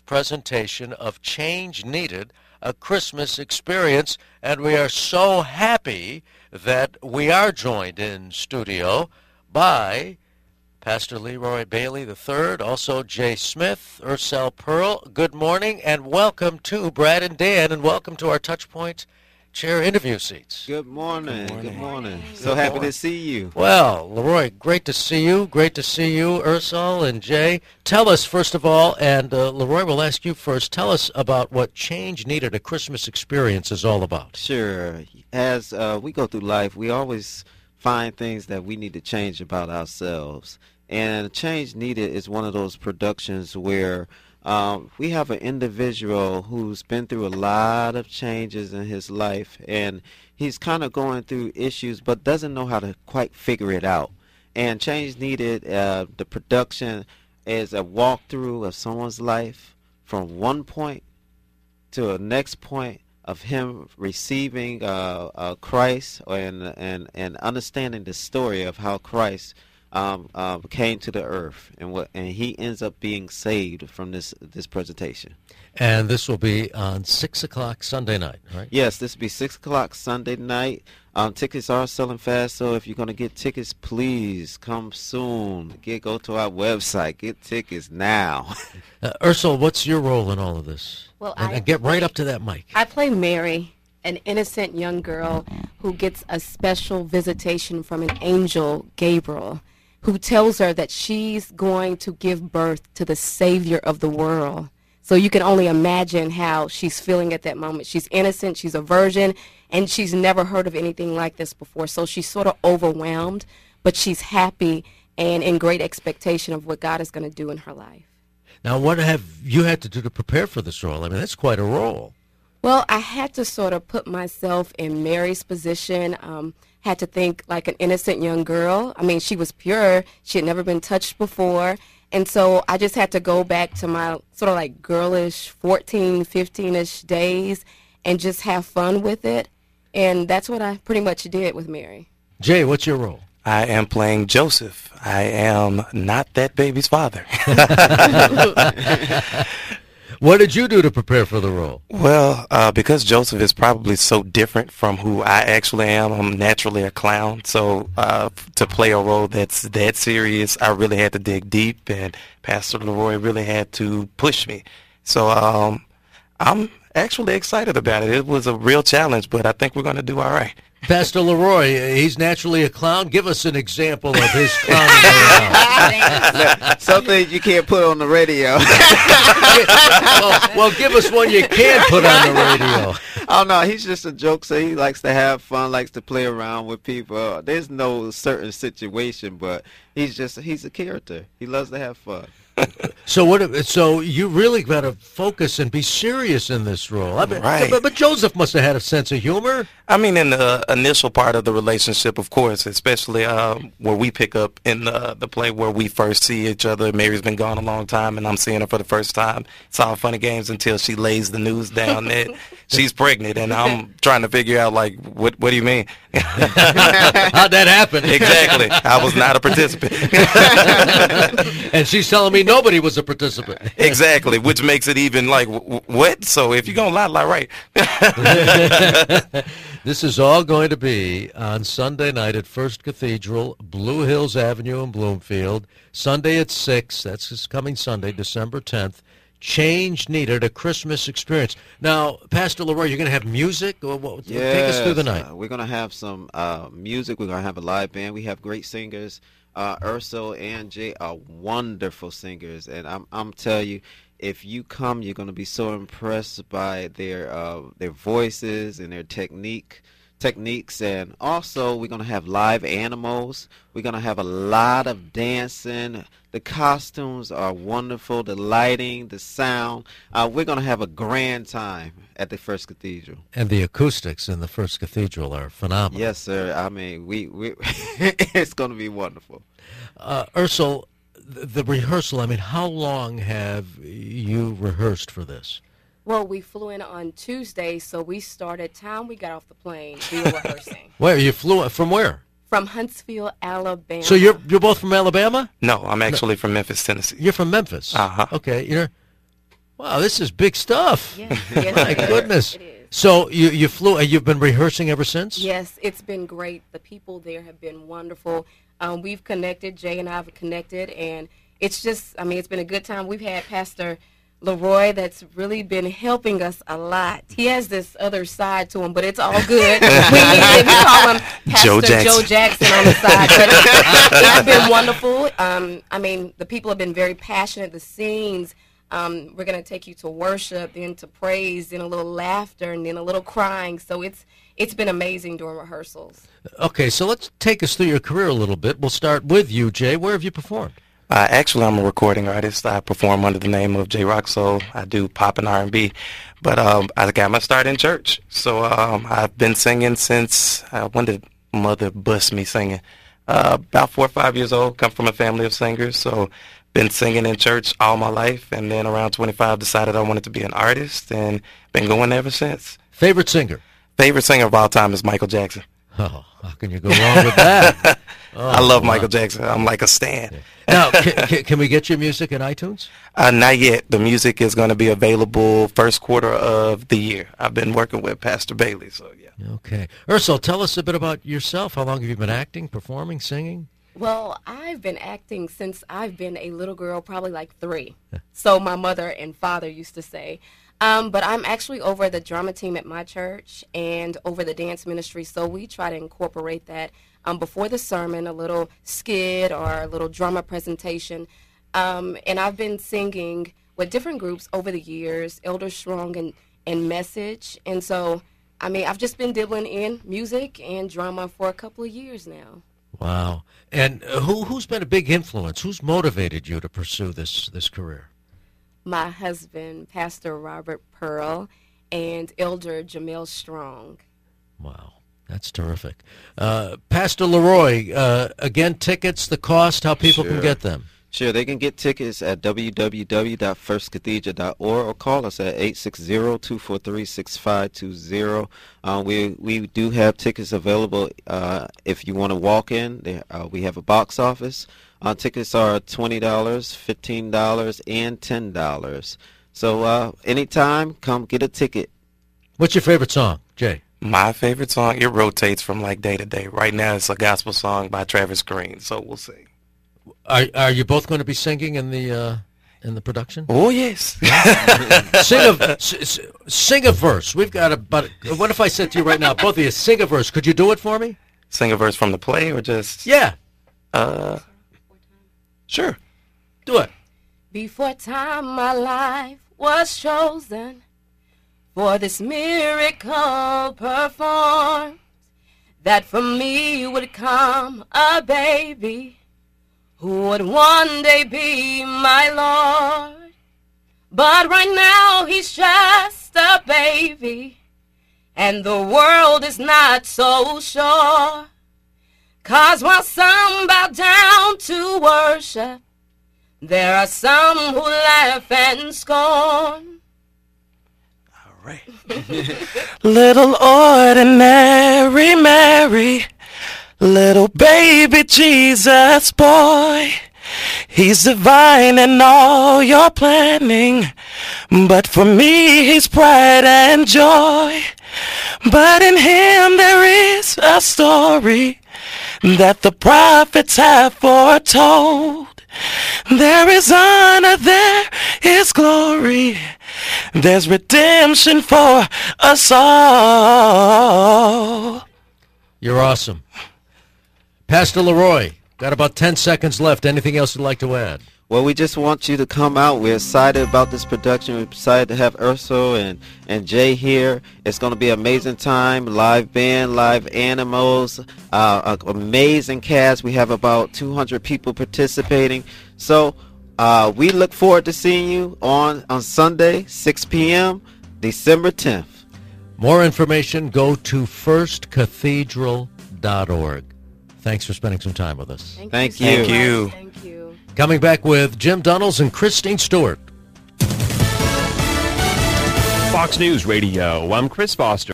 presentation of Change Needed, a Christmas Experience, and we are so happy that we are joined in studio by Pastor Leroy Bailey III, also Jay Smith, Ursel Pearl. Good morning and welcome to Brad and Dan, and welcome to our Touchpoint Chair interview seats. Good morning. Good morning. So happy to see you. Well, Leroy, great to see you. Great to see you, Ursel and Jay. Tell us, first of all, and Leroy, we'll ask you first, tell us about what Change Needed, a Christmas Experience is all about. Sure. As we go through life, we always find things that we need to change about ourselves. And Change Needed is one of those productions where we have an individual who's been through a lot of changes in his life, and he's kind of going through issues but doesn't know how to quite figure it out. And Change Needed, the production is a walkthrough of someone's life from one point to a next point of him receiving Christ and understanding the story of how Christ came to the earth, and he ends up being saved from this presentation. And this will be on 6 o'clock Sunday night, right? Yes, this will be 6 o'clock Sunday night. Tickets are selling fast, so if you're going to get tickets, please come soon. Go to our website. Get tickets now. Ursel, what's your role in all of this? Well, and get right up to that mic. I play Mary, an innocent young girl who gets a special visitation from an angel, Gabriel, who tells her that she's going to give birth to the Savior of the world. So you can only imagine how she's feeling at that moment. She's innocent, she's a virgin, and she's never heard of anything like this before. So she's sort of overwhelmed, but she's happy and in great expectation of what God is going to do in her life. Now, what have you had to do to prepare for this role? I mean, that's quite a role. Well, I had to sort of put myself in Mary's position, had to think like an innocent young girl. I mean, she was pure. She had never been touched before. And so I just had to go back to my sort of like girlish 14, 15-ish days and just have fun with it. And that's what I pretty much did with Mary. Jay, what's your role? I am playing Joseph. I am not that baby's father. What did you do to prepare for the role? Well, because Joseph is probably so different from who I actually am, I'm naturally a clown. So to play a role that's that serious, I really had to dig deep, and Pastor Leroy really had to push me. So I'm actually excited about it. It was a real challenge, but I think we're going to do all right. Pastor Leroy, he's naturally a clown. Give us an example of his clowning around. Something you can't put on the radio. well, give us one you can put on the radio. Oh, no, he's just a jokester. He likes to have fun, likes to play around with people. There's no certain situation, but he's a character. He loves to have fun. So you really got to focus and be serious in this role. I mean, right. But Joseph must have had a sense of humor. I mean, in the initial part of the relationship, of course, especially where we pick up in the play where we first see each other. Mary's been gone a long time, and I'm seeing her for the first time. It's all fun and games until she lays the news down that she's pregnant, and I'm trying to figure out, like, what do you mean? How'd that happen? Exactly. I was not a participant. And she's telling me nobody was a participant. Exactly, which makes it even like, what? So if you're going to lie right. This is all going to be on Sunday night at First Cathedral, Blue Hills Avenue in Bloomfield. Sunday at 6. That's this coming Sunday, December 10th. Change Needed, a Christmas Experience. Now, Pastor Leroy, you're going to have music? Take us through the night. We're going to have some music. We're going to have a live band. We have great singers. Ursel and Jay are wonderful singers, and I'm telling you, if you come, you're going to be so impressed by their voices and their techniques. And also, we're going to have live animals. We're going to have a lot of dancing. The costumes are wonderful. The lighting, the sound. We're going to have a grand time at the First Cathedral. And the acoustics in the First Cathedral are phenomenal. Yes, sir. I mean, we it's going to be wonderful. Ursel, the rehearsal, I mean, how long have you rehearsed for this? Well, we flew in on Tuesday, so we started time we got off the plane. We were rehearsing. Where you flew from? Where? From Huntsville, Alabama. So you're both from Alabama? No, I'm actually from Memphis, Tennessee. You're from Memphis. Uh-huh. Okay. Wow, this is big stuff. Yes, yes, My it is. goodness. It is. So you flew, you've been rehearsing ever since? Yes, it's been great. The people there have been wonderful. We've connected. Jay and I have connected, and it's just, I mean, it's been a good time. We've had Pastor Leroy that's really been helping us a lot. He has this other side to him, but it's all good. We call him Pastor Joe Jackson on the side. But it's been wonderful. I mean, the people have been very passionate. The scenes, we're going to take you to worship, then to praise, then a little laughter, and then a little crying. So it's been amazing during rehearsals. Okay, so let's take us through your career a little bit. We'll start with you, Jay. Where have you performed? Actually, I'm a recording artist. I perform under the name of J Rock Soul. I do pop and R&B, but I got my start in church. So I've been singing since when did mother bust me singing? About 4 or 5 years old. Come from a family of singers, so been singing in church all my life. And then around 25, decided I wanted to be an artist, and been going ever since. Favorite singer? Favorite singer of all time is Michael Jackson. Oh, how can you go wrong with that? Oh, I love wow. Michael Jackson. I'm like a stan. Now, can we get your music in iTunes? Not yet. The music is going to be available first quarter of the year. I've been working with Pastor Bailey, so yeah. Okay. Ursula, tell us a bit about yourself. How long have you been acting, performing, singing? Well, I've been acting since I've been a little girl, probably like 3. So my mother and father used to say. But I'm actually over the drama team at my church and over the dance ministry, so we try to incorporate that before the sermon, a little skit or a little drama presentation. And I've been singing with different groups over the years, Elder Strong and Message. And so, I mean, I've just been dibbling in music and drama for a couple of years now. Wow. And who's been a big influence? Who's motivated you to pursue this career? My husband, Pastor Robert Pearl, and Elder Jamel Strong. Wow, that's terrific. Pastor Leroy, again, tickets, the cost, how people can get them. Sure, they can get tickets at www.firstcathedral.org or call us at 860-243-6520. We do have tickets available if you want to walk in. We have a box office. Tickets are $20, $15, and $10. So anytime, come get a ticket. What's your favorite song, Jay? My favorite song, it rotates from like day to day. Right now, it's a gospel song by Travis Green, so we'll see. Are you both going to be singing in the production? Oh yes. Sing a verse. We've got about. What if I said to you right now, both of you, sing a verse? Could you do it for me? Sing a verse from the play, or just? Yeah. Sure. Do it. Before time my life was chosen for this miracle performed, that from me would come a baby who would one day be my Lord. But right now he's just a baby, and the world is not so sure. 'Cause while some bow down to worship, there are some who laugh and scorn. All right. Little ordinary Mary, little baby Jesus boy. He's divine in all your planning, but for me he's pride and joy. But in him there is a story that the prophets have foretold. There is honor, there is glory, there's redemption for us all. You're awesome. Pastor Leroy, got about 10 seconds left. Anything else you'd like to add? Well, we just want you to come out. We're excited about this production. We're excited to have Ursula and Jay here. It's going to be an amazing time. Live band, live animals, amazing cast. We have about 200 people participating. So we look forward to seeing you on Sunday, 6 p.m., December 10th. More information, go to firstcathedral.org. Thanks for spending some time with us. Thank so you. much. Thank you. Thank you. Coming back with Jim Dunnels and Christine Stewart. Fox News Radio, I'm Chris Foster.